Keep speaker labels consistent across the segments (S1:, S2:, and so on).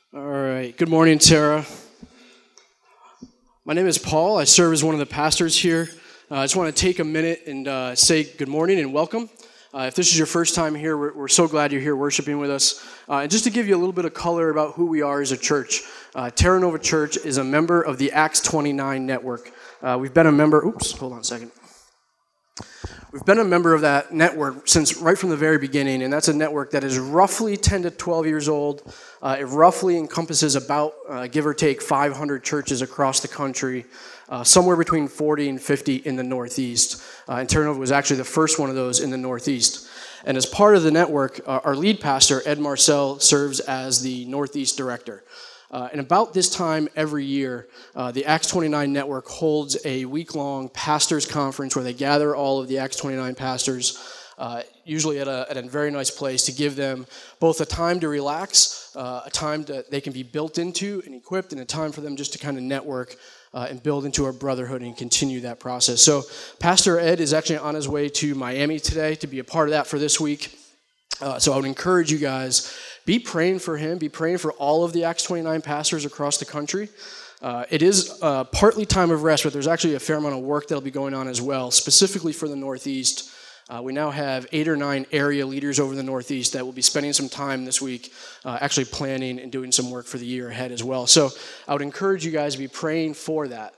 S1: All right. Good morning, Tara. My name is Paul. I serve as one of the pastors here. I just want to take a minute and say good morning and welcome. If this is your first time here, we're so glad you're here worshiping with us. And just to give you a little bit of color about who we are as a church, Terra Nova Church is a member of the Acts 29 network. We've been a member. Hold on a second. We've been a member of that network since right from the very beginning, and that's a network that is roughly 10 to 12 years old. It roughly encompasses about, give or take, 500 churches across the country, somewhere between 40 and 50 in the Northeast. And Terra Nova was actually the first one of those in the Northeast. And as part of the network, our lead pastor, Ed Marcel, serves as the Northeast director. And about this time every year, the Acts 29 network holds a week-long pastors' conference where they gather all of the Acts 29 pastors, usually at a very nice place, to give them both a time to relax, a time that they can be built into and equipped, and a time for them just to kind of network and build into our brotherhood and continue that process. So Pastor Ed is actually on his way to Miami today to be a part of that for this week. So I would encourage you guys, be praying for him, be praying for all of the Acts 29 pastors across the country. It is partly time of rest, but there's actually a fair amount of work that'll be going on as well, specifically for the Northeast. We now have 8 or 9 area leaders over the Northeast that will be spending some time this week actually planning and doing some work for the year ahead as well. So I would encourage you guys to be praying for that.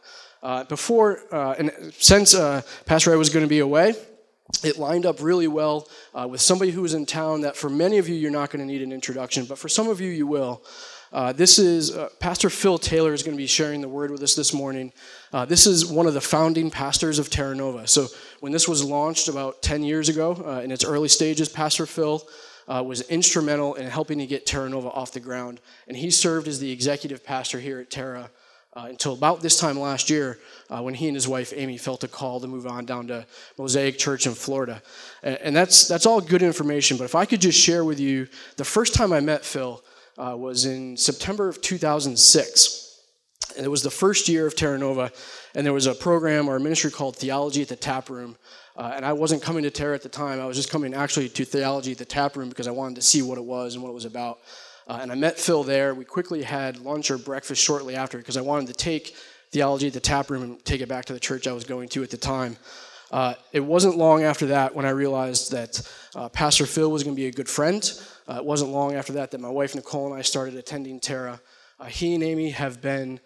S1: Since Pastor Ed was going to be away, it lined up really well with somebody who was in town that for many of you, you're not going to need an introduction, but for some of you, you will. This is Pastor Phil Taylor is going to be sharing the word with us this morning. This is one of the founding pastors of Terra Nova. So when this was launched about 10 years ago, in its early stages, Pastor Phil was instrumental in helping to get Terra Nova off the ground. And he served as the executive pastor here at Terra until about this time last year, when he and his wife Amy felt a call to move on down to Mosaic Church in Florida. And that's all good information, but if I could just share with you, the first time I met Phil was in September of 2006. And it was the first year of Terra Nova, and there was a program or a ministry called Theology at the Tap Room. And I wasn't coming to Terra at the time. I was just coming actually to Theology at the Tap Room because I wanted to see what it was and what it was about. And I met Phil there. We quickly had lunch or breakfast shortly after because I wanted to take Theology at the Tap Room and take it back to the church I was going to at the time. It wasn't long after that when I realized that Pastor Phil was going to be a good friend. It wasn't long after that my wife Nicole and I started attending Terra. He and Amy have been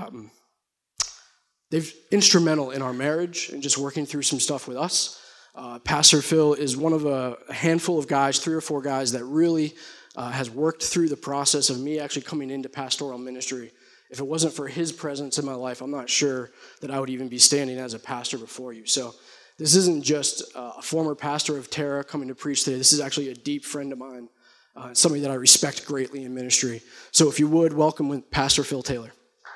S1: they've instrumental in our marriage and just working through some stuff with us. Pastor Phil is one of a handful of guys, 3 or 4 guys that really has worked through the process of me actually coming into pastoral ministry. If it wasn't for his presence in my life, I'm not sure that I would even be standing as a pastor before you. So this isn't just a former pastor of Terra coming to preach today. This is actually a deep friend of mine, somebody that I respect greatly in ministry. So if you would, welcome Pastor Phil Taylor.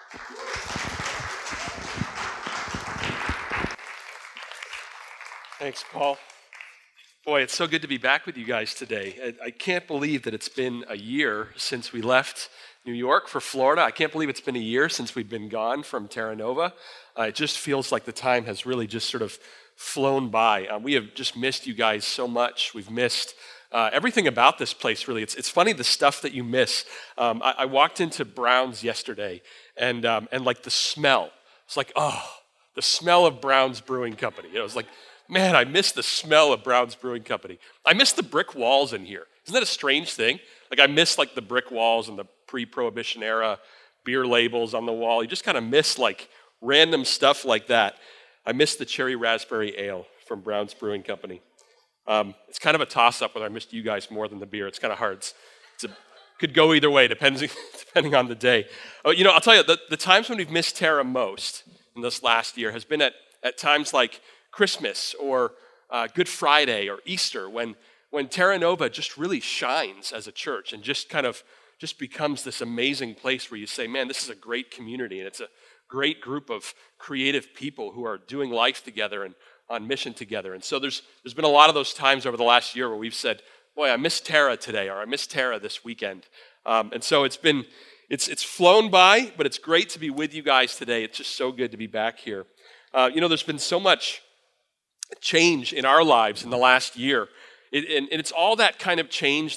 S2: Thanks, Paul. Boy, it's so good to be back with you guys today. I can't believe that it's been a year since we left New York for Florida. I can't believe it's been a year since we've been gone from Terra Nova. It just feels like the time has really just sort of flown by. We have just missed you guys so much. We've missed everything about this place, really. It's funny the stuff that you miss. I walked into Brown's yesterday, and like the smell. It's like, the smell of Brown's Brewing Company. It was like, man, I miss the smell of Brown's Brewing Company. I miss the brick walls in here. Isn't that a strange thing? Like I miss like the brick walls and the pre-Prohibition era beer labels on the wall. You just kind of miss like random stuff like that. I miss the cherry raspberry ale from Brown's Brewing Company. It's kind of a toss-up whether I missed you guys more than the beer. It's kind of hard. Could go either way depending on the day. I'll tell you, the times when we've missed Terra most in this last year has been at times like Christmas or Good Friday or Easter when Terra Nova just really shines as a church and just becomes this amazing place where you say, man, this is a great community and it's a great group of creative people who are doing life together and on mission together. And so there's been a lot of those times over the last year where we've said, boy, I miss Terra today or I miss Terra this weekend. And so it's flown by, but it's great to be with you guys today. It's just so good to be back here. There's been so much change in our lives in the last year. And it's all that kind of change that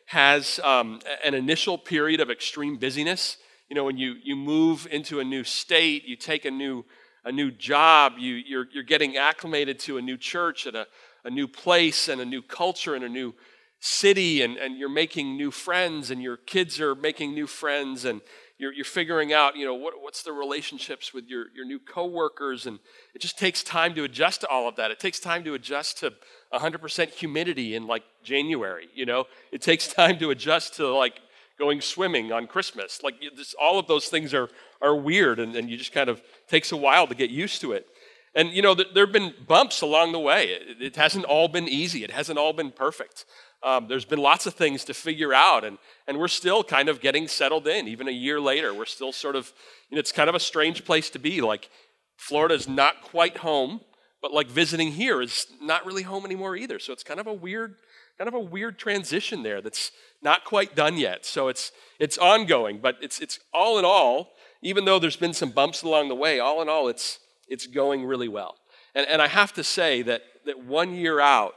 S2: has an initial period of extreme busyness. You know, when you move into a new state, you take a new job, you're getting acclimated to a new church at a new place and a new culture and a new city, and you're making new friends, and your kids are making new friends, and you're figuring out, you know, what's the relationships with your new coworkers, and it just takes time to adjust to all of that. It takes time to adjust to 100% humidity in like January, you know. It takes time to adjust to like going swimming on Christmas. Like all of those things are weird, and you just kind of takes a while to get used to it. And you know, there have been bumps along the way. It hasn't all been easy. It hasn't all been perfect. There's been lots of things to figure out, and we're still kind of getting settled in. Even a year later, we're still sort of, you know, it's kind of a strange place to be. Like Florida's not quite home, but like visiting here is not really home anymore either. So it's kind of a weird transition there that's not quite done yet. So it's ongoing, but it's all in all, even though there's been some bumps along the way, all in all, it's going really well. And I have to say that 1 year out,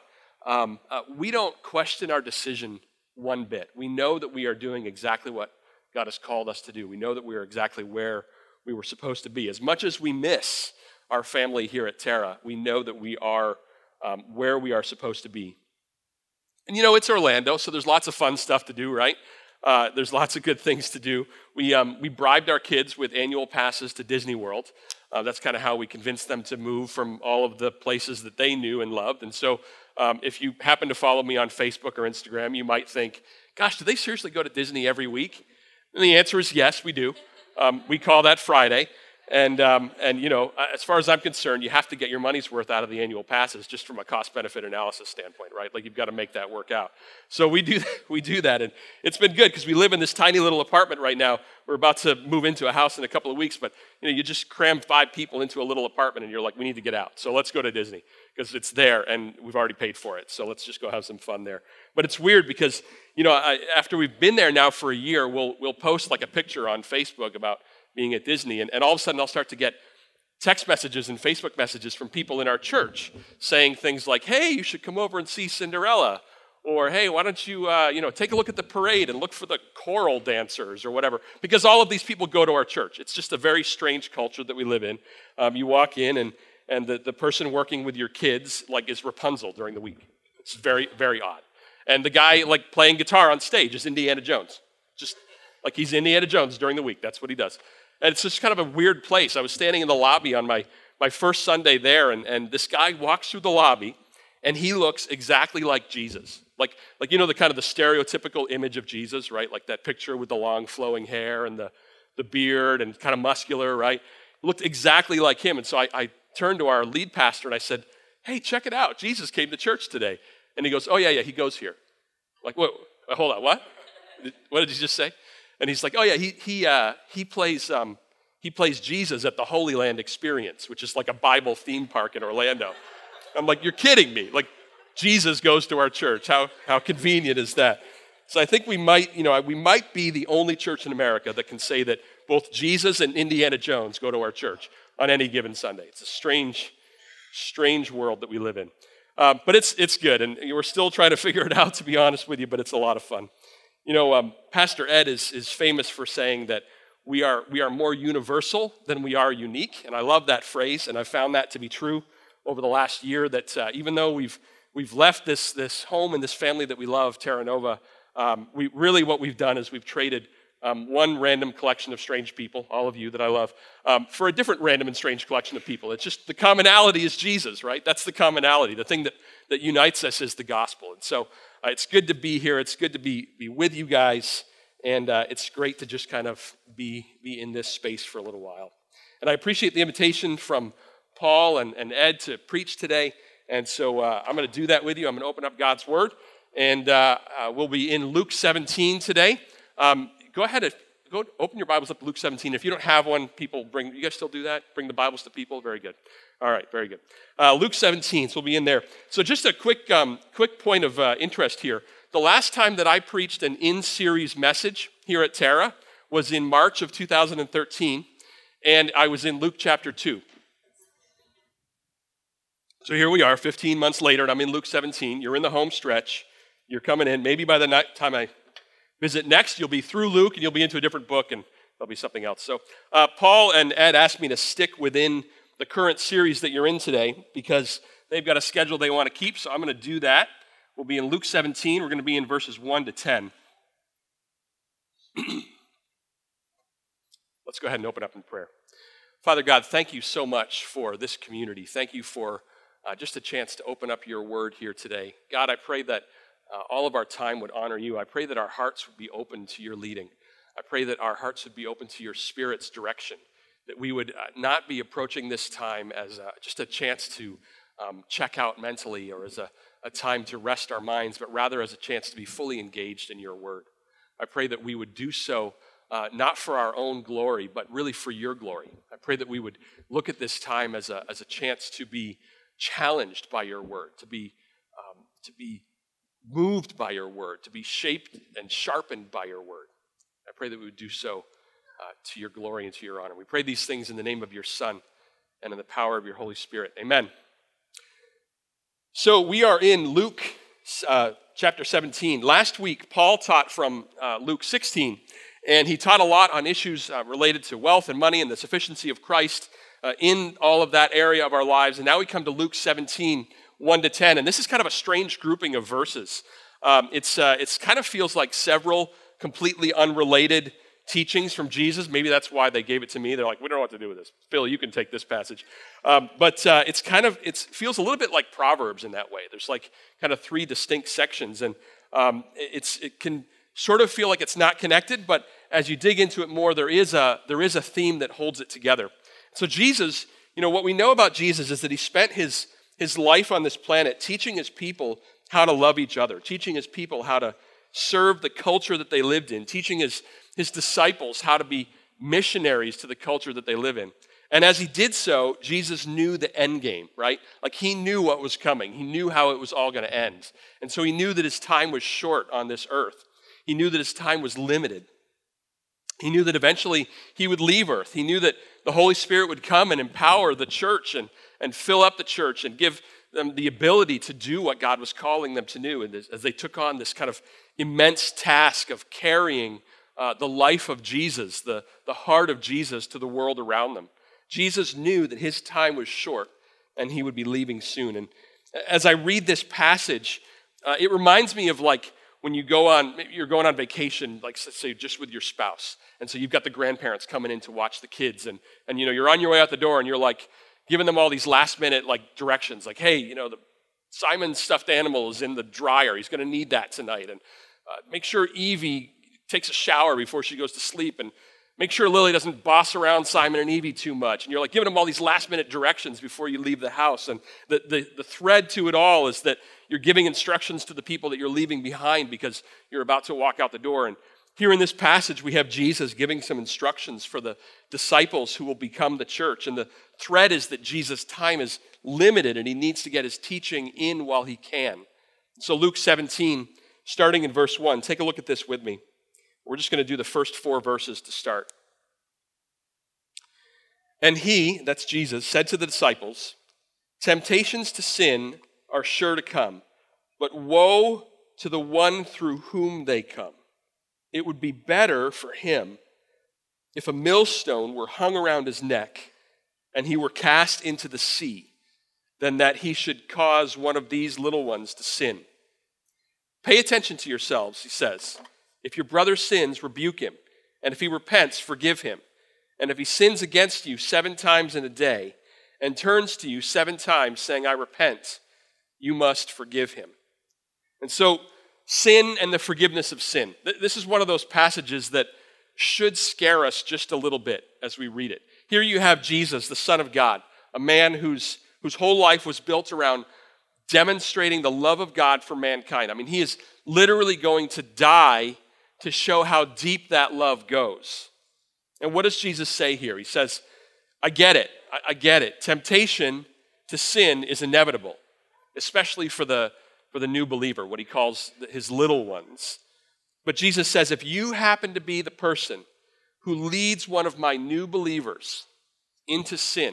S2: we don't question our decision one bit. We know that we are doing exactly what God has called us to do. We know that we are exactly where we were supposed to be. As much as we miss our family here at Terra, we know that we are where we are supposed to be. And you know, it's Orlando, so there's lots of fun stuff to do, right? There's lots of good things to do. We bribed our kids with annual passes to Disney World. That's kind of how we convinced them to move from all of the places that they knew and loved. And so if you happen to follow me on Facebook or Instagram, you might think, gosh, do they seriously go to Disney every week? And the answer is yes, we do. We call that Friday. And you know, as far as I'm concerned, you have to get your money's worth out of the annual passes just from a cost-benefit analysis standpoint, right? Like you've got to make that work out. So we do that, and it's been good because we live in this tiny little apartment right now. We're about to move into a house in a couple of weeks, but you know, you just cram 5 people into a little apartment, and you're like, we need to get out. So let's go to Disney because it's there, and we've already paid for it. So let's just go have some fun there. But it's weird because you know, after we've been there now for a year, we'll post like a picture on Facebook about being at Disney, and all of a sudden I'll start to get text messages and Facebook messages from people in our church saying things like, hey, you should come over and see Cinderella, or hey, why don't you, you know, take a look at the parade and look for the choral dancers or whatever, because all of these people go to our church. It's just a very strange culture that we live in. You walk in and the person working with your kids like is Rapunzel during the week. It's very, very odd. And the guy like playing guitar on stage is Indiana Jones. Just like he's Indiana Jones during the week. That's what he does. And it's just kind of a weird place. I was standing in the lobby on my first Sunday there, and this guy walks through the lobby, and he looks exactly like Jesus. Like you know, the kind of the stereotypical image of Jesus, right? Like that picture with the long flowing hair and the beard and kind of muscular, right? Looked exactly like him. And so I turned to our lead pastor and I said, hey, check it out. Jesus came to church today. And he goes, oh, yeah, he goes here. Like, what? Hold on, what? What did you just say? And he's like, oh yeah, he plays Jesus at the Holy Land Experience, which is like a Bible theme park in Orlando. I'm like, you're kidding me? Like, Jesus goes to our church. How convenient is that? So I think we might be the only church in America that can say that both Jesus and Indiana Jones go to our church on any given Sunday. It's a strange world that we live in. But it's good, and we're still trying to figure it out, to be honest with you, but it's a lot of fun. You know, Pastor Ed is famous for saying that we are more universal than we are unique, and I love that phrase, and I found that to be true over the last year, that even though we've left this home and this family that we love, Terra Nova, what we've done is we've traded one random collection of strange people, all of you that I love, for a different random and strange collection of people. It's just the commonality is Jesus, right? That's the commonality. The thing that unites us is the gospel. And so it's good to be here. It's good to be with you guys. And it's great to just kind of be in this space for a little while. And I appreciate the invitation from Paul and Ed to preach today. And so I'm going to do that with you. I'm going to open up God's Word. And we'll be in Luke 17 today. Go ahead and go open your Bibles up to Luke 17. If you don't have one, you guys still do that? Bring the Bibles to people? Very good. All right, very good. Luke 17, so we'll be in there. So just a quick point of interest here. The last time that I preached an in-series message here at Terra was in March of 2013, and I was in Luke chapter 2. So here we are, 15 months later, and I'm in Luke 17. You're in the home stretch. you're coming in. Maybe by the time I visit next, you'll be through Luke and you'll be into a different book and there'll be something else. So Paul and Ed asked me to stick within the current series that you're in today because they've got a schedule they want to keep, so I'm going to do that. We'll be in Luke 17. We're going to be in verses 1 to 10. Let's go ahead and open up in prayer. Father God, thank you so much for this community. Thank you for just a chance to open up your word here today. God, I pray that all of our time would honor you. I pray that our hearts would be open to your leading. I pray that our hearts would be open to your Spirit's direction, that we would not be approaching this time as just a chance to check out mentally or as a time to rest our minds, but rather as a chance to be fully engaged in your word. I pray that we would do so not for our own glory, but really for your glory. I pray that we would look at this time as a chance to be challenged by your word, to be moved by your word, to be shaped and sharpened by your word. I pray that we would do so to your glory and to your honor. We pray these things in the name of your Son and in the power of your Holy Spirit. Amen. So we are in Luke chapter 17. Last week, Paul taught from Luke 16, and he taught a lot on issues related to wealth and money and the sufficiency of Christ in all of that area of our lives. And now we come to Luke 17, 1 to 10, and this is kind of a strange grouping of verses. It's kind of feels like several completely unrelated teachings from Jesus. Maybe that's why they gave it to me. They're like, we don't know what to do with this. Phil, you can take this passage. But it feels a little bit like Proverbs in that way. There's like kind of three distinct sections, and it can sort of feel like it's not connected, but as you dig into it more, there is a theme that holds it together. So Jesus, what we know about Jesus is that he spent his life on this planet teaching his people how to love each other, teaching his people how to serve the culture that they lived in, teaching his disciples how to be missionaries to the culture that they live in. And as he did so, Jesus knew the end game, right? Like he knew what was coming. He knew how it was all going to end. And so he knew that his time was short on this earth. He knew that his time was limited. He knew that eventually he would leave earth. He knew that the Holy Spirit would come and empower the church and fill up the church and give them the ability to do what God was calling them to do. And as they took on this kind of immense task of carrying the life of Jesus, the heart of Jesus to the world around them. Jesus knew that his time was short and he would be leaving soon. And as I read this passage, it reminds me of like when you're going on vacation, like say just with your spouse. And so you've got the grandparents coming in to watch the kids and you're on your way out the door and you're like giving them all these last minute like directions. Like, hey, the Simon's stuffed animal is in the dryer. He's going to need that tonight. And make sure Evie takes a shower before she goes to sleep, and make sure Lily doesn't boss around Simon and Evie too much. And you're like giving them all these last-minute directions before you leave the house. And the thread to it all is that you're giving instructions to the people that you're leaving behind because you're about to walk out the door. And here in this passage, we have Jesus giving some instructions for the disciples who will become the church. And the thread is that Jesus' time is limited, and he needs to get his teaching in while he can. So Luke 17, starting in verse 1, take a look at this with me. We're just going to do the first 4 verses to start. And he, that's Jesus, said to the disciples, temptations to sin are sure to come, but woe to the one through whom they come. It would be better for him if a millstone were hung around his neck and he were cast into the sea than that he should cause one of these little ones to sin. Pay attention to yourselves, he says. If your brother sins, rebuke him. And if he repents, forgive him. And if he sins against you 7 times in a day and turns to you 7 times saying, I repent, you must forgive him. And so sin and the forgiveness of sin. This is one of those passages that should scare us just a little bit as we read it. Here you have Jesus, the Son of God, a man whose whole life was built around demonstrating the love of God for mankind. I mean, he is literally going to die to show how deep that love goes. And what does Jesus say here? He says, I get it. I get it. Temptation to sin is inevitable, especially for the new believer, what he calls his little ones. But Jesus says, if you happen to be the person who leads one of my new believers into sin,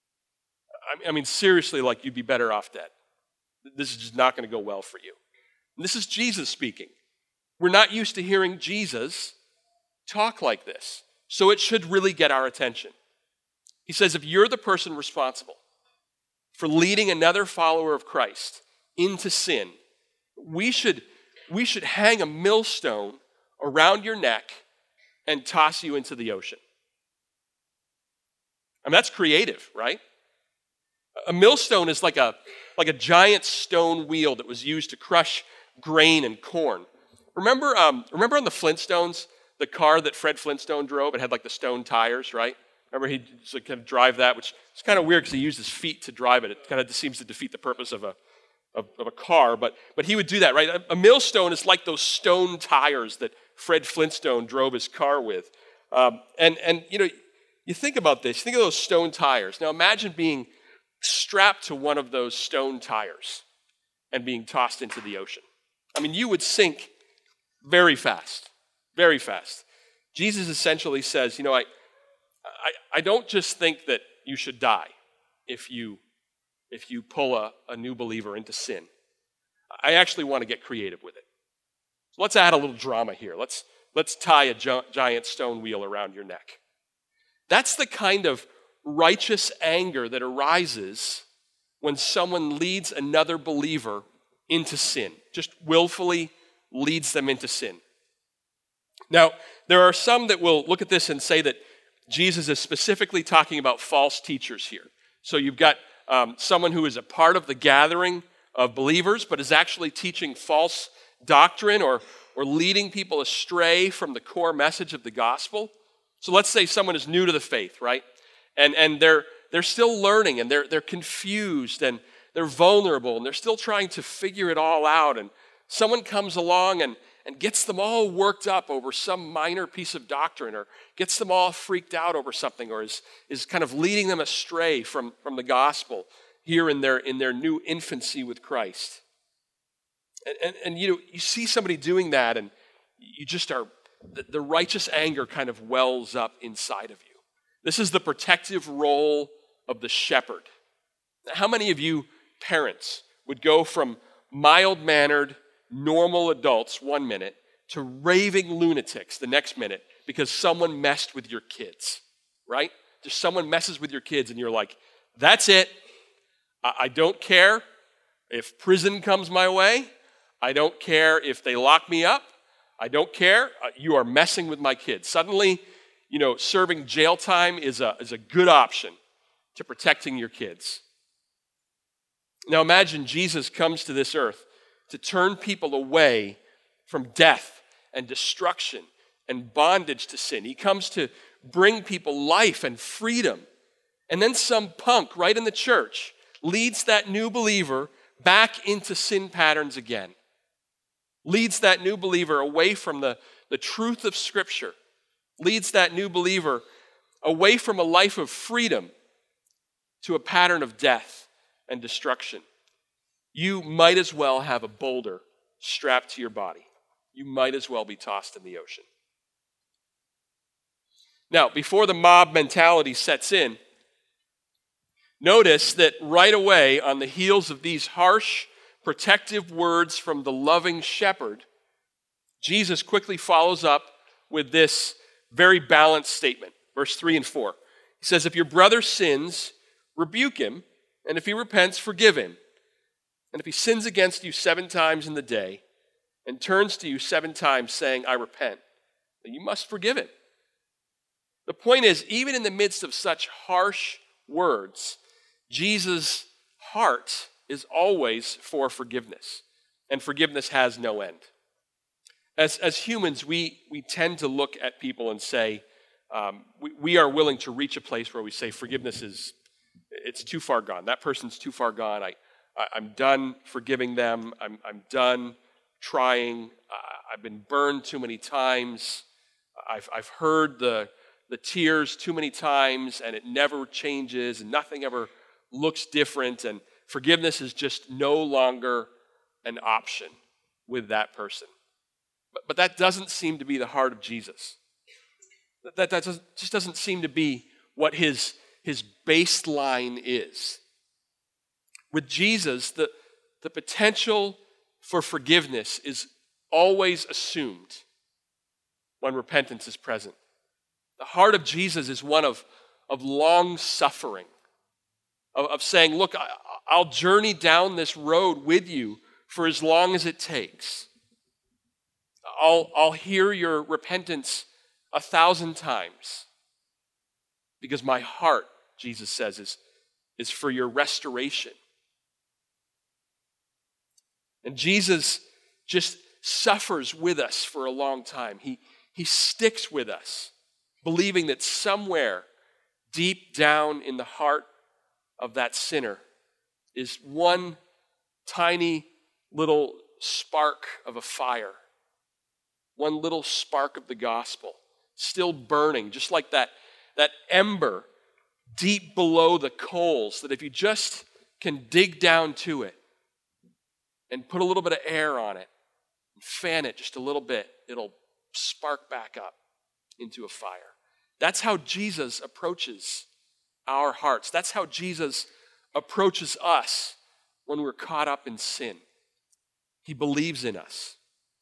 S2: I mean, seriously, like you'd be better off dead. This is just not going to go well for you. And this is Jesus speaking. We're not used to hearing Jesus talk like this, so it should really get our attention. He says, if you're the person responsible for leading another follower of Christ into sin, we should hang a millstone around your neck and toss you into the ocean. I mean, that's creative, right? A millstone is like a giant stone wheel that was used to crush grain and corn. Remember on the Flintstones, the car that Fred Flintstone drove? It had like the stone tires, right? Remember he'd kind of drive that, which is kind of weird because he used his feet to drive it. It kind of seems to defeat the purpose of a car, but he would do that, right? A millstone is like those stone tires that Fred Flintstone drove his car with. And you know, you think about this, you think of those stone tires. Now imagine being strapped to one of those stone tires and being tossed into the ocean. I mean, you would sink very fast, very fast. Jesus essentially says, you know, I don't just think that you should die if you pull a new believer into sin. I actually want to get creative with it. So let's add a little drama here. Let's tie a giant stone wheel around your neck. That's the kind of righteous anger that arises when someone leads another believer into sin, just willfully leads them into sin. Now, there are some that will look at this and say that Jesus is specifically talking about false teachers here. So you've got someone who is a part of the gathering of believers, but is actually teaching false doctrine or leading people astray from the core message of the gospel. So let's say someone is new to the faith, right? And they're still learning, and they're confused, and they're vulnerable, and they're still trying to figure it all out. And someone comes along and gets them all worked up over some minor piece of doctrine, or gets them all freaked out over something, or is kind of leading them astray from the gospel here in their new infancy with Christ. And you know, you see somebody doing that, and you just are, the righteous anger kind of wells up inside of you. This is the protective role of the shepherd. How many of you parents would go from mild-mannered, normal adults 1 minute to raving lunatics the next minute because someone messed with your kids, right? Just someone messes with your kids and you're like, that's it. I don't care if prison comes my way. I don't care if they lock me up. I don't care. You are messing with my kids. Suddenly, you know, serving jail time is a good option to protecting your kids. Now imagine Jesus comes to this earth to turn people away from death and destruction and bondage to sin. He comes to bring people life and freedom. And then some punk right in the church leads that new believer back into sin patterns again. Leads that new believer away from the truth of Scripture. Leads that new believer away from a life of freedom to a pattern of death and destruction. You might as well have a boulder strapped to your body. You might as well be tossed in the ocean. Now, before the mob mentality sets in, notice that right away on the heels of these harsh, protective words from the loving shepherd, Jesus quickly follows up with this very balanced statement, verse 3 and 4. He says, if your brother sins, rebuke him, and if he repents, forgive him. And if he sins against you 7 times in the day and turns to you 7 times saying, I repent, then you must forgive him. The point is, even in the midst of such harsh words, Jesus' heart is always for forgiveness, and forgiveness has no end. As humans, we tend to look at people and say, we are willing to reach a place where we say forgiveness it's too far gone. That person's too far gone. I'm done forgiving them. I'm done trying. I've been burned too many times. I've heard the tears too many times, and it never changes, and nothing ever looks different, and forgiveness is just no longer an option with that person. But that doesn't seem to be the heart of Jesus. That just doesn't seem to be what his baseline is. With Jesus, the potential for forgiveness is always assumed when repentance is present. The heart of Jesus is one of long suffering, of saying, look, I'll journey down this road with you for as long as it takes. I'll hear your repentance 1,000 times because my heart, Jesus says, is for your restoration. And Jesus just suffers with us for a long time. He sticks with us, believing that somewhere deep down in the heart of that sinner is one tiny little spark of a fire, one little spark of the gospel, still burning, just like that ember deep below the coals, that if you just can dig down to it and put a little bit of air on it and fan it just a little bit, it'll spark back up into a fire. That's how Jesus approaches our hearts. That's how Jesus approaches us when we're caught up in sin. He believes in us.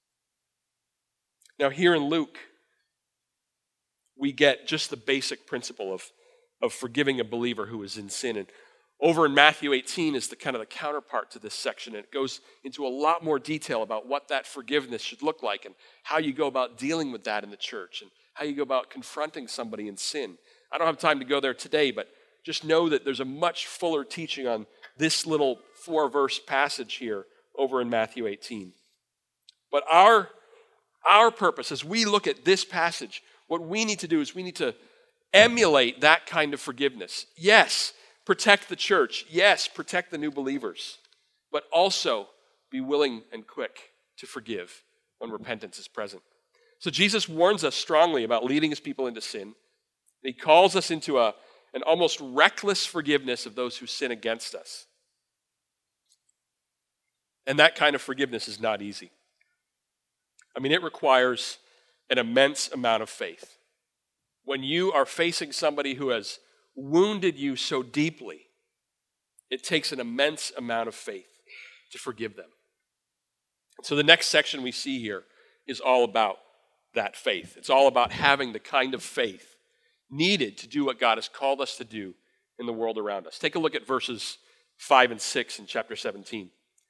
S2: Now, here in Luke, we get just the basic principle of forgiving a believer who is in sin. And over in Matthew 18 is the kind of the counterpart to this section. And it goes into a lot more detail about what that forgiveness should look like and how you go about dealing with that in the church and how you go about confronting somebody in sin. I don't have time to go there today, but just know that there's a much fuller teaching on this little 4-verse passage here over in Matthew 18. But our purpose, as we look at this passage, what we need to do is we need to emulate that kind of forgiveness. Yes, protect the church. Yes, protect the new believers. But also be willing and quick to forgive when repentance is present. So Jesus warns us strongly about leading his people into sin. He calls us into an almost reckless forgiveness of those who sin against us. And that kind of forgiveness is not easy. I mean, it requires an immense amount of faith. When you are facing somebody who has wounded you so deeply, it takes an immense amount of faith to forgive them. So the next section we see here is all about that faith. It's all about having the kind of faith needed to do what God has called us to do in the world around us. Take a look at verses 5 and 6 in chapter 17.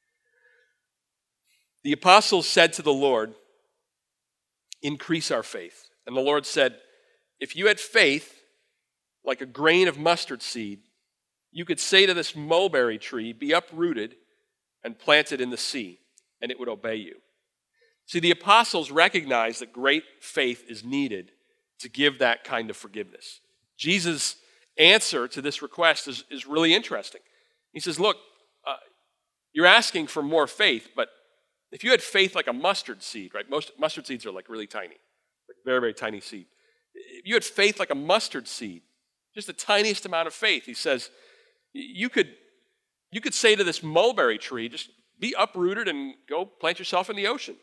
S2: The apostles said to the Lord, "Increase our faith." And the Lord said, "If you had faith like a grain of mustard seed, you could say to this mulberry tree, 'Be uprooted and planted in the sea,' and it would obey you." See, the apostles recognize that great faith is needed to give that kind of forgiveness. Jesus' answer to this request is really interesting. He says, look, you're asking for more faith, but if you had faith like a mustard seed, right? Most mustard seeds are like really tiny, like very, very tiny seed. If you had faith like a mustard seed, just the tiniest amount of faith, he says, you could say to this mulberry tree, just be uprooted and go plant yourself in the ocean.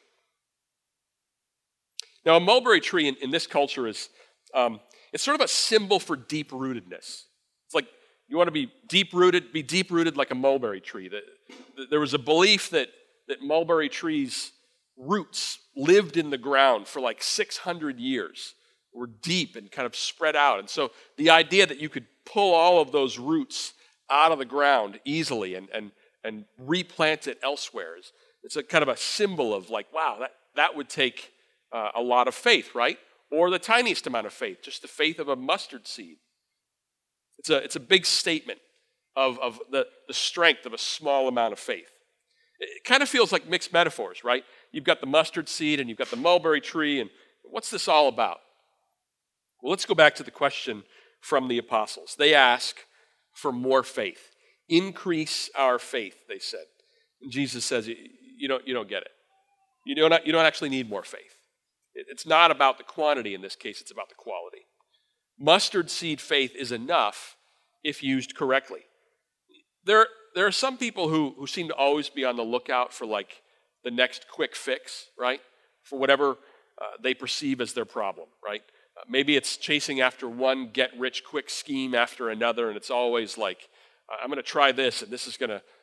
S2: Now, a mulberry tree in this culture is, it's sort of a symbol for deep-rootedness. It's like you want to be deep-rooted like a mulberry tree. There was a belief that mulberry trees' roots lived in the ground for like 600 years, were deep and kind of spread out. And so the idea that you could pull all of those roots out of the ground easily and replant it elsewhere, it's a kind of a symbol of like, wow, that would take a lot of faith, right? Or the tiniest amount of faith, just the faith of a mustard seed. It's a big statement of the strength of a small amount of faith. It kind of feels like mixed metaphors, right? You've got the mustard seed and you've got the mulberry tree, and what's this all about? Well, let's go back to the question from the apostles. They ask for more faith. Increase our faith, they said. And Jesus says, you don't get it. You don't actually need more faith. It's not about the quantity in this case, it's about the quality. Mustard seed faith is enough if used correctly. There are some people who seem to always be on the lookout for like the next quick fix, right? For whatever they perceive as their problem, right? Maybe it's chasing after one get-rich-quick scheme after another, and it's always like, I'm going to try this, and this is going to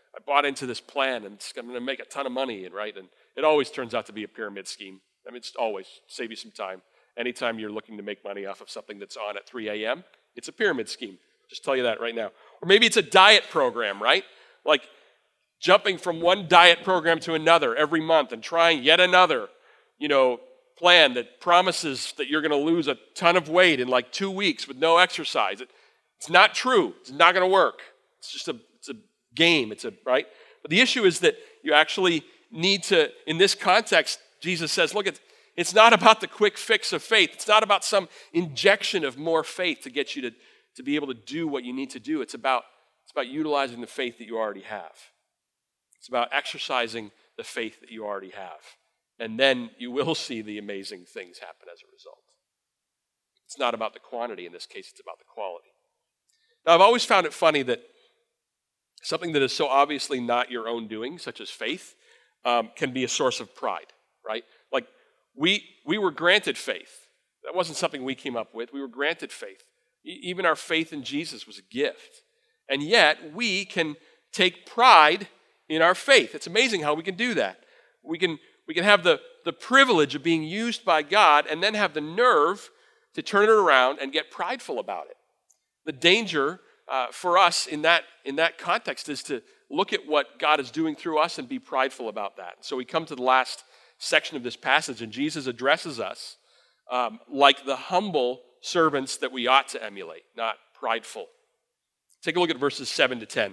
S2: bought into this plan and I'm going to make a ton of money, and it always turns out to be a pyramid scheme. I mean, it's always save you some time. Anytime you're looking to make money off of something that's on at 3 a.m., it's a pyramid scheme. Just tell you that right now. Or maybe it's a diet program, right? Like jumping from one diet program to another every month and trying yet another, plan that promises that you're going to lose a ton of weight in like 2 weeks with no exercise. It's not true. It's not going to work. It's just a game. Right? But the issue is that you actually need to, in this context, Jesus says, look, it's not about the quick fix of faith. It's not about some injection of more faith to get you to be able to do what you need to do. It's about utilizing the faith that you already have. It's about exercising the faith that you already have. And then you will see the amazing things happen as a result. It's not about the quantity. In this case, it's about the quality. Now, I've always found it funny that something that is so obviously not your own doing, such as faith, can be a source of pride, right? Like, we were granted faith. That wasn't something we came up with. We were granted faith. Even our faith in Jesus was a gift. And yet, we can take pride in our faith. It's amazing how we can do that. We can have the privilege of being used by God and then have the nerve to turn it around and get prideful about it. The danger for us in that context is to look at what God is doing through us and be prideful about that. So we come to the last section of this passage, and Jesus addresses us like the humble servants that we ought to emulate, not prideful. Take a look at verses 7 to 10.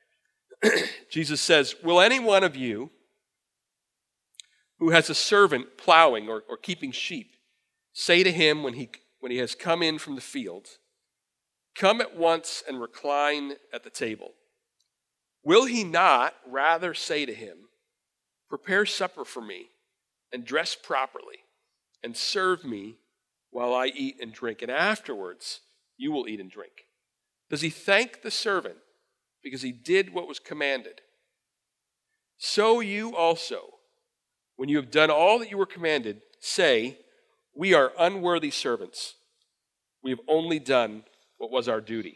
S2: Jesus says, will any one of you who has a servant plowing or keeping sheep say to him when he has come in from the field, come at once and recline at the table? Will he not rather say to him, prepare supper for me and dress properly and serve me while I eat and drink, and afterwards you will eat and drink? Does he thank the servant because he did what was commanded? So you also, when you have done all that you were commanded, say, we are unworthy servants. We have only done what was our duty.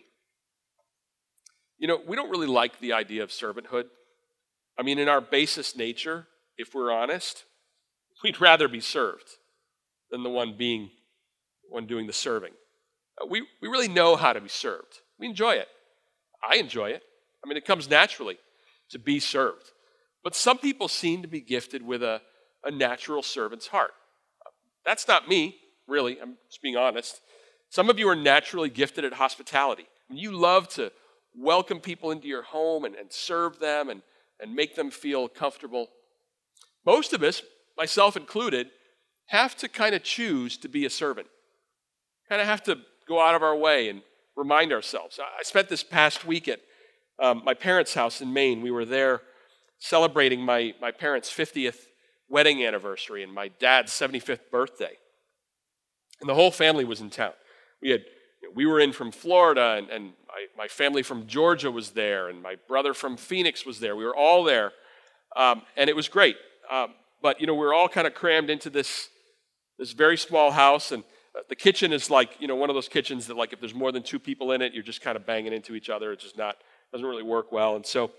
S2: We don't really like the idea of servanthood. I mean, in our basest nature, if we're honest, we'd rather be served than the one doing the serving. We really know how to be served. We enjoy it. I enjoy it. I mean, it comes naturally to be served. But some people seem to be gifted with a natural servant's heart. That's not me, really. I'm just being honest. Some of you are naturally gifted at hospitality. You love to welcome people into your home and serve them and make them feel comfortable. Most of us, myself included, have to kind of choose to be a servant. Kind of have to go out of our way and remind ourselves. I spent this past week at my parents' house in Maine. We were there celebrating my parents' 50th wedding anniversary and my dad's 75th birthday. And the whole family was in town. We were in from Florida, and my family from Georgia was there, and my brother from Phoenix was there. We were all there, and it was great. But we were all kind of crammed into this very small house, and the kitchen is like one of those kitchens that, like, if there's more than 2 people in it, you're just kind of banging into each other. It's just doesn't really work well. And so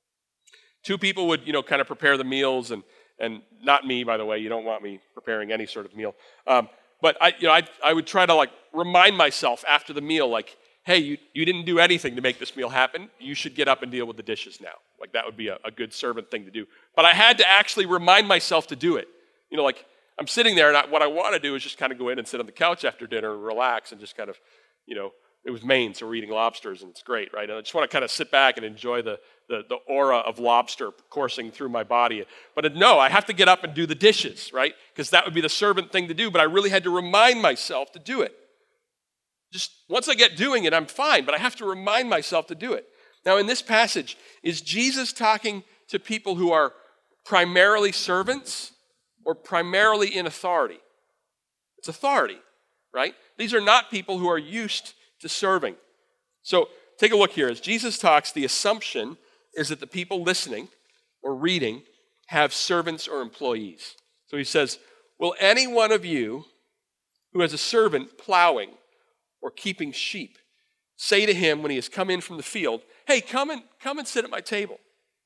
S2: 2 people would kind of prepare the meals, and not me, by the way. You don't want me preparing any sort of meal. But I would try to, like, remind myself after the meal, like, hey, you didn't do anything to make this meal happen. You should get up and deal with the dishes now. Like, that would be a good servant thing to do. But I had to actually remind myself to do it. Like, I'm sitting there, and what I want to do is just kind of go in and sit on the couch after dinner and relax and just kind of, it was Maine, so we're eating lobsters, and it's great, right? And I just want to kind of sit back and enjoy the aura of lobster coursing through my body. But no, I have to get up and do the dishes, right? Because that would be the servant thing to do, but I really had to remind myself to do it. Just once I get doing it, I'm fine, but I have to remind myself to do it. Now, in this passage, is Jesus talking to people who are primarily servants or primarily in authority? It's authority, right? These are not people who are used to serving. So take a look here. As Jesus talks, the assumption is that the people listening or reading have servants or employees. So he says, will any one of you who has a servant plowing or keeping sheep say to him when he has come in from the field, hey, come and sit at my table.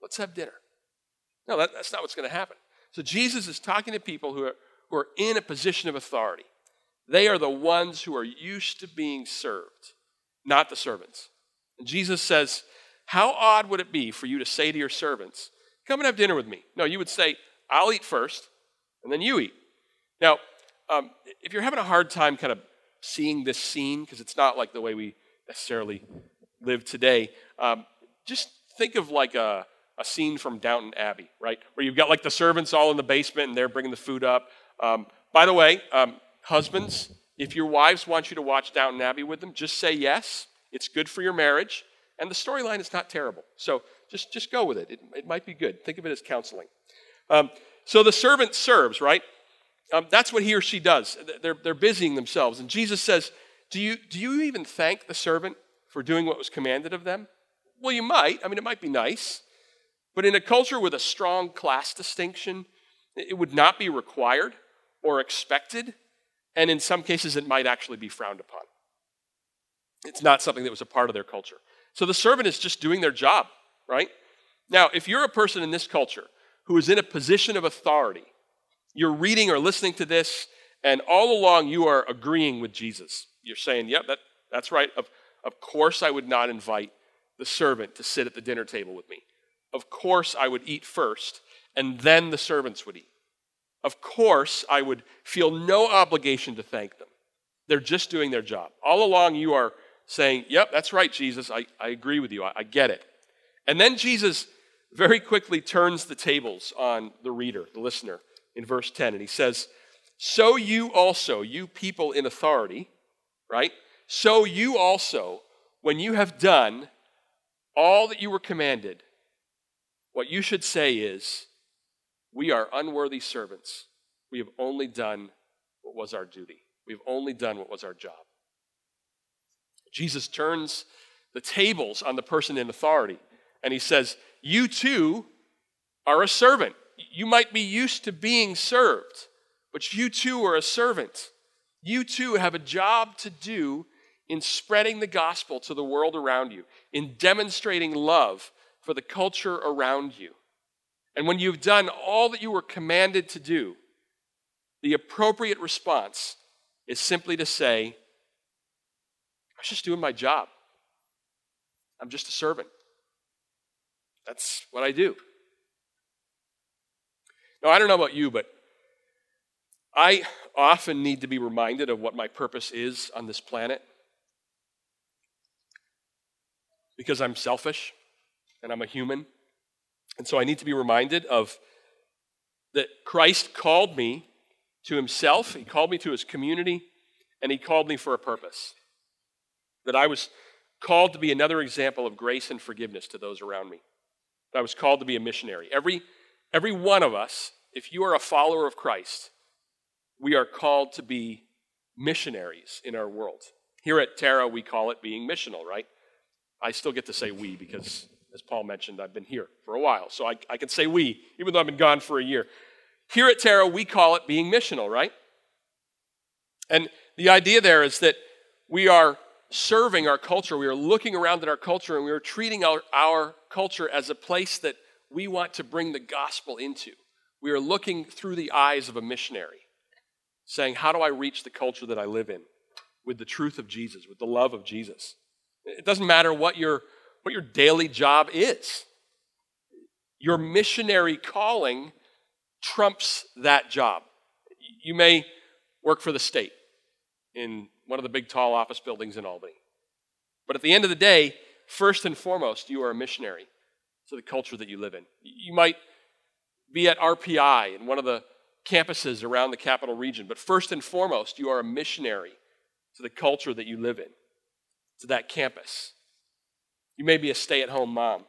S2: Let's have dinner. No, that's not what's going to happen. So Jesus is talking to people who are in a position of authority. They are the ones who are used to being served, not the servants. And Jesus says, how odd would it be for you to say to your servants, come and have dinner with me? No, you would say, I'll eat first, and then you eat. Now, if you're having a hard time kind of seeing this scene, because it's not like the way we necessarily live today, just think of like a scene from Downton Abbey, right? Where you've got like the servants all in the basement and they're bringing the food up. By the way, husbands, if your wives want you to watch Downton Abbey with them, just say yes. It's good for your marriage. And the storyline is not terrible. So just go with it. It might be good. Think of it as counseling. So the servant serves, right? That's what he or she does. They're busying themselves. And Jesus says, do you even thank the servant for doing what was commanded of them? Well, you might. I mean, it might be nice. But in a culture with a strong class distinction, it would not be required or expected. And in some cases, it might actually be frowned upon. It's not something that was a part of their culture. So the servant is just doing their job, right? Now, if you're a person in this culture who is in a position of authority, you're reading or listening to this, and all along you are agreeing with Jesus. You're saying, yep, that's right. Of course I would not invite the servant to sit at the dinner table with me. Of course I would eat first, and then the servants would eat. Of course I would feel no obligation to thank them. They're just doing their job. All along you are saying, yep, that's right, Jesus. I agree with you. I get it. And then Jesus very quickly turns the tables on the reader, the listener, in verse 10. And he says, so you also, you people in authority, right? So you also, when you have done all that you were commanded, what you should say is, we are unworthy servants. We have only done what was our duty. We've only done what was our job. Jesus turns the tables on the person in authority, and he says, you too are a servant. You might be used to being served, but you too are a servant. You too have a job to do in spreading the gospel to the world around you, in demonstrating love for the culture around you. And when you've done all that you were commanded to do, the appropriate response is simply to say, I was just doing my job. I'm just a servant. That's what I do. Now, I don't know about you, but I often need to be reminded of what my purpose is on this planet because I'm selfish and I'm a human. And so I need to be reminded of that Christ called me to himself, he called me to his community, and he called me for a purpose. That I was called to be another example of grace and forgiveness to those around me. That I was called to be a missionary. Every one of us, if you are a follower of Christ, we are called to be missionaries in our world. Here at Terra, we call it being missional, right? I still get to say we because, as Paul mentioned, I've been here for a while, so I can say we, even though I've been gone for a year. Here at Terra, we call it being missional, right? And the idea there is that we are serving our culture, we are looking around at our culture, and we are treating our culture as a place that we want to bring the gospel into. We are looking through the eyes of a missionary, saying, how do I reach the culture that I live in with the truth of Jesus, with the love of Jesus? It doesn't matter what your daily job is. Your missionary calling trumps that job. You may work for the state in one of the big tall office buildings in Albany. But at the end of the day, first and foremost, you are a missionary to the culture that you live in. You might be at RPI in one of the campuses around the capital region, but first and foremost, you are a missionary to the culture that you live in, to that campus. You may be a stay-at-home mom.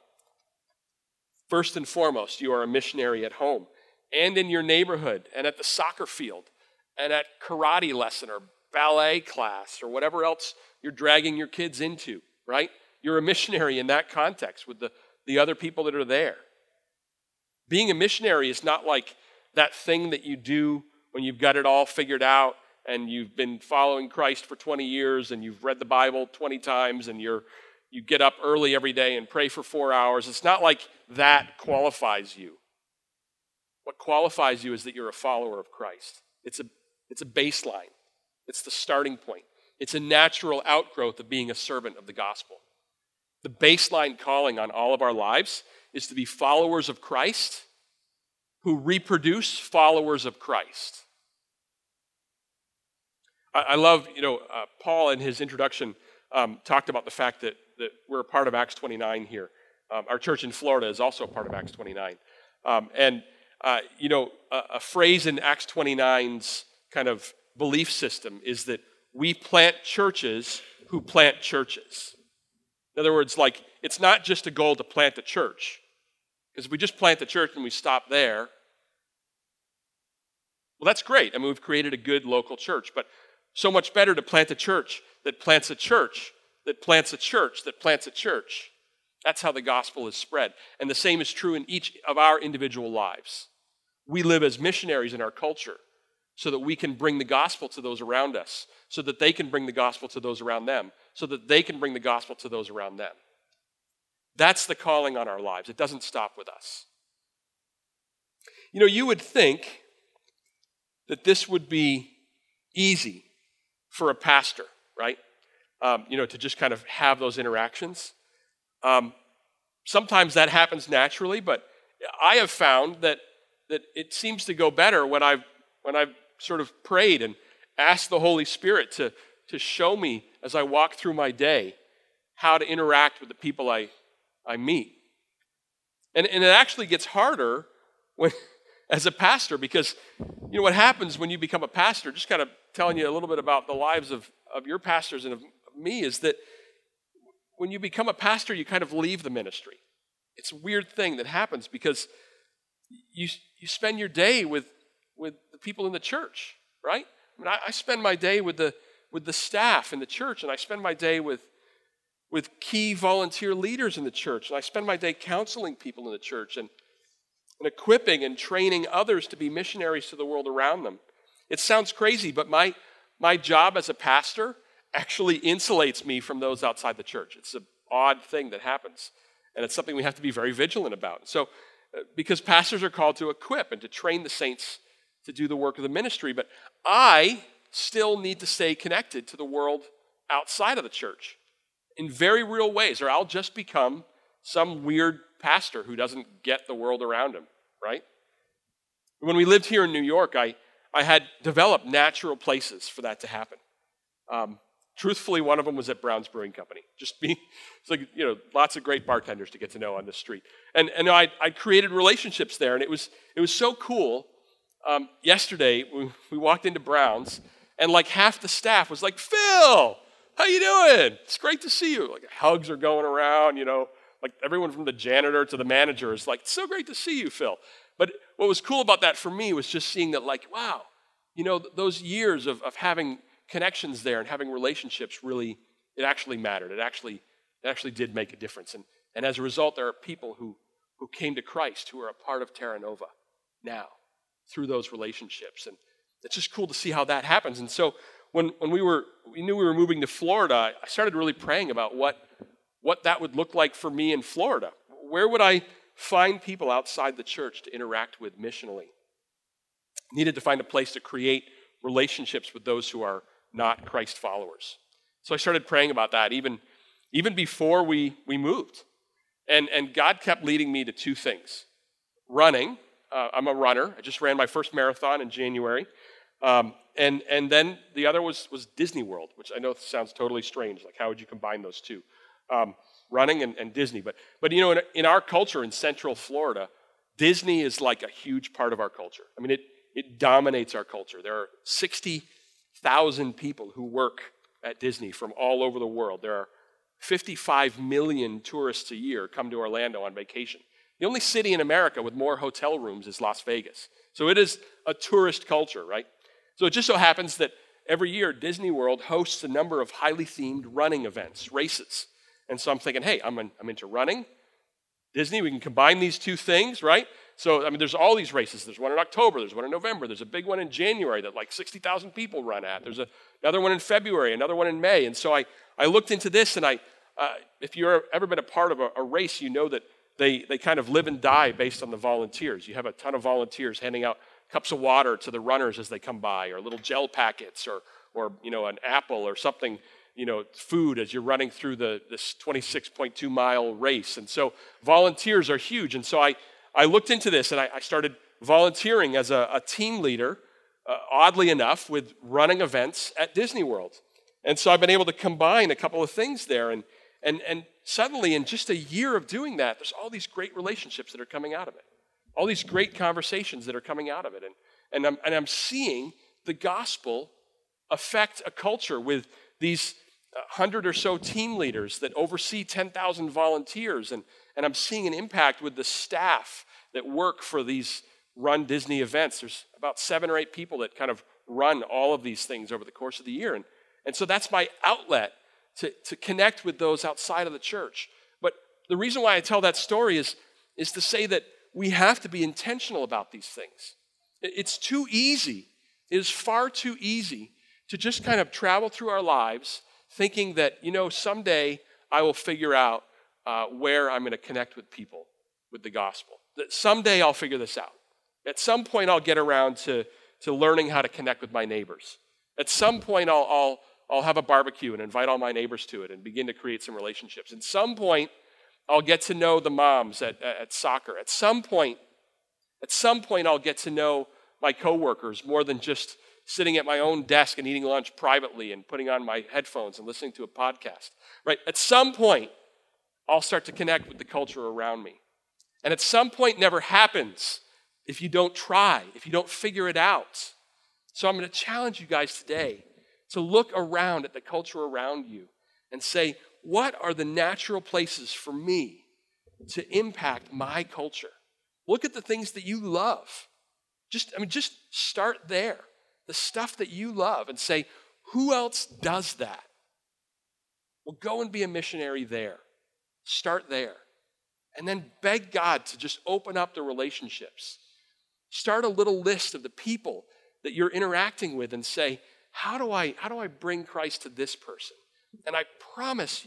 S2: First and foremost, you are a missionary at home and in your neighborhood and at the soccer field and at karate lesson or ballet class or whatever else you're dragging your kids into, right? You're a missionary in that context with the other people that are there. Being a missionary is not like that thing that you do when you've got it all figured out and you've been following Christ for 20 years and you've read the Bible 20 times and you're you get up early every day and pray for 4 hours. It's not like that qualifies you. What qualifies you is that you're a follower of Christ. It's a baseline. It's the starting point. It's a natural outgrowth of being a servant of the gospel. The baseline calling on all of our lives is to be followers of Christ who reproduce followers of Christ. I love, Paul in his introduction talked about the fact that we're a part of Acts 29 here. Our church in Florida is also a part of Acts 29. A phrase in Acts 29's kind of belief system is that we plant churches who plant churches. In other words, it's not just a goal to plant a church. Because if we just plant the church and we stop there, well, that's great. I mean, we've created a good local church, but so much better to plant a church that plants a church, that plants a church, that plants a church. That's how the gospel is spread. And the same is true in each of our individual lives. We live as missionaries in our culture so that we can bring the gospel to those around us, so that they can bring the gospel to those around them, so that they can bring the gospel to those around them. That's the calling on our lives. It doesn't stop with us. You would think that this would be easy for a pastor, right? To just kind of have those interactions. Sometimes that happens naturally, but I have found that it seems to go better when I've sort of prayed and asked the Holy Spirit to show me as I walk through my day how to interact with the people I meet. And it actually gets harder as a pastor, because what happens when you become a pastor, just kind of telling you a little bit about the lives of your pastors and of me, is that when you become a pastor, you kind of leave the ministry. It's a weird thing that happens because you spend your day with the people in the church, right? I mean, I spend my day with the staff in the church, and I spend my day with key volunteer leaders in the church, and I spend my day counseling people in the church and equipping and training others to be missionaries to the world around them. It sounds crazy, but my job as a pastor actually insulates me from those outside the church. It's an odd thing that happens, and it's something we have to be very vigilant about. So, because pastors are called to equip and to train the saints to do the work of the ministry, but I still need to stay connected to the world outside of the church in very real ways, or I'll just become some weird pastor who doesn't get the world around him, right? When we lived here in New York, I had developed natural places for that to happen. Truthfully, one of them was at Brown's Brewing Company. Lots of great bartenders to get to know on the street. And I created relationships there, and it was so cool. Yesterday, we walked into Brown's, and half the staff was like, "Phil, how you doing? It's great to see you." Hugs are going around, everyone from the janitor to the manager is like, "It's so great to see you, Phil." But what was cool about that for me was just seeing that, wow, those years of having connections there and having relationships really, it actually mattered. It actually did make a difference. And as a result, there are people who came to Christ who are a part of Terra Nova now through those relationships. And it's just cool to see how that happens. And so when we knew we were moving to Florida, I started really praying about what that would look like for me in Florida. Where would I find people outside the church to interact with missionally? Needed to find a place to create relationships with those who are not Christ followers. So I started praying about that even before we moved. And God kept leading me to two things. Running. I'm a runner. I just ran my first marathon in January. And then the other was Disney World, which I know sounds totally strange. How would you combine those two? Running and Disney. But in our culture in Central Florida, Disney is a huge part of our culture. I mean, it dominates our culture. There are 60,000 people who work at Disney from all over the world. There are 55 million tourists a year come to Orlando on vacation. The only city in America with more hotel rooms is Las Vegas. So it is a tourist culture, right? So it just so happens that every year Disney World hosts a number of highly themed running events, races. And so I'm thinking, hey, I'm into running, Disney, we can combine these two things, right? So, there's all these races. There's one in October, there's one in November, there's a big one in January that 60,000 people run at. There's another one in February, another one in May. And so I looked into this, and I if you've ever been a part of a race, you know that they kind of live and die based on the volunteers. You have a ton of volunteers handing out cups of water to the runners as they come by, or little gel packets, or an apple or something, food as you're running through this 26.2 mile race. And so volunteers are huge. And so I looked into this, and I started volunteering as a team leader, oddly enough, with running events at Disney World. And so I've been able to combine a couple of things there. And suddenly, in just a year of doing that, there's all these great relationships that are coming out of it. All these great conversations that are coming out of it. And I'm seeing the gospel affect a culture with these 100 or so team leaders that oversee 10,000 volunteers. And I'm seeing an impact with the staff that work for these Run Disney events. There's about 7 or 8 people that kind of run all of these things over the course of the year. And so that's my outlet to connect with those outside of the church. But the reason why I tell that story is to say that we have to be intentional about these things. It's too easy. It is far too easy to just kind of travel through our lives thinking that, someday I will figure out where I'm going to connect with people with the gospel. That someday I'll figure this out. At some point I'll get around to learning how to connect with my neighbors. At some point I'll have a barbecue and invite all my neighbors to it and begin to create some relationships. At some point I'll get to know the moms at soccer. At some point I'll get to know my coworkers more than just sitting at my own desk and eating lunch privately and putting on my headphones and listening to a podcast. Right? At some point, I'll start to connect with the culture around me. And at some point never happens if you don't try, if you don't figure it out. So I'm going to challenge you guys today to look around at the culture around you and say, what are the natural places for me to impact my culture? Look at the things that you love. Just start there. The stuff that you love, and say, who else does that? Well, go and be a missionary there. Start there. And then beg God to just open up the relationships. Start a little list of the people that you're interacting with and say, how do I bring Christ to this person? And I promise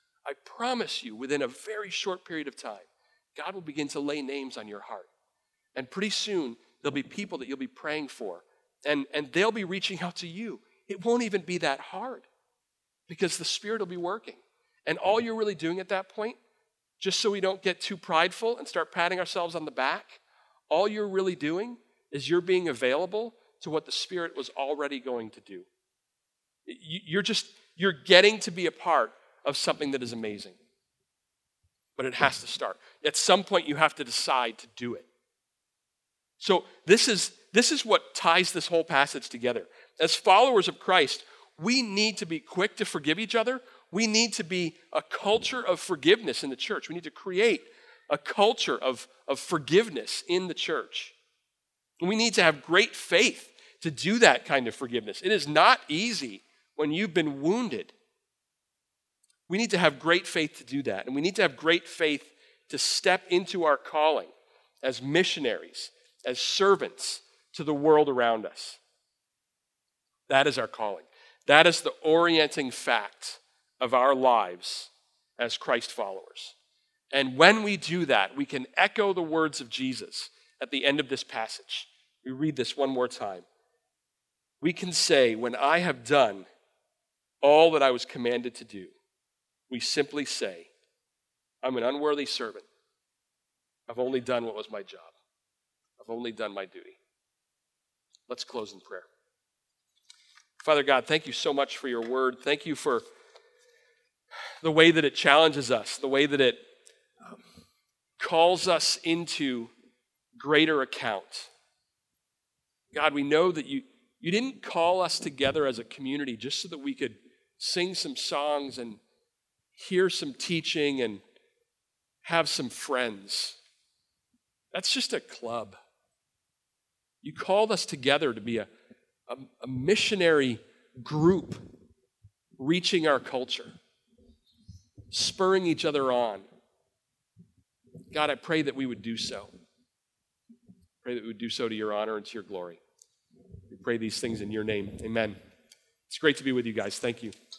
S2: you, within a very short period of time, God will begin to lay names on your heart. And pretty soon, there'll be people that you'll be praying for. And they'll be reaching out to you. It won't even be that hard because the Spirit will be working. And all you're really doing at that point, just so we don't get too prideful and start patting ourselves on the back, all you're really doing is you're being available to what the Spirit was already going to do. You're getting to be a part of something that is amazing. But it has to start. At some point, you have to decide to do it. So this is what ties this whole passage together. As followers of Christ, we need to be quick to forgive each other. We need to be a culture of forgiveness in the church. We need to create a culture of forgiveness in the church. And we need to have great faith to do that kind of forgiveness. It is not easy when you've been wounded. We need to have great faith to do that. And we need to have great faith to step into our calling as missionaries, as servants to the world around us. That is our calling. That is the orienting fact of our lives as Christ followers. And when we do that, we can echo the words of Jesus at the end of this passage. We read this one more time. We can say, when I have done all that I was commanded to do, we simply say, I'm an unworthy servant. I've only done what was my job. I've only done my duty. Let's close in prayer. Father God, thank you so much for your word. Thank you for the way that it challenges us, the way that it calls us into greater account. God, we know that you didn't call us together as a community just so that we could sing some songs and hear some teaching and have some friends. That's just a club. You called us together to be a missionary group reaching our culture, spurring each other on. God, I pray that we would do so. Pray that we would do so to your honor and to your glory. We pray these things in your name. Amen. It's great to be with you guys. Thank you.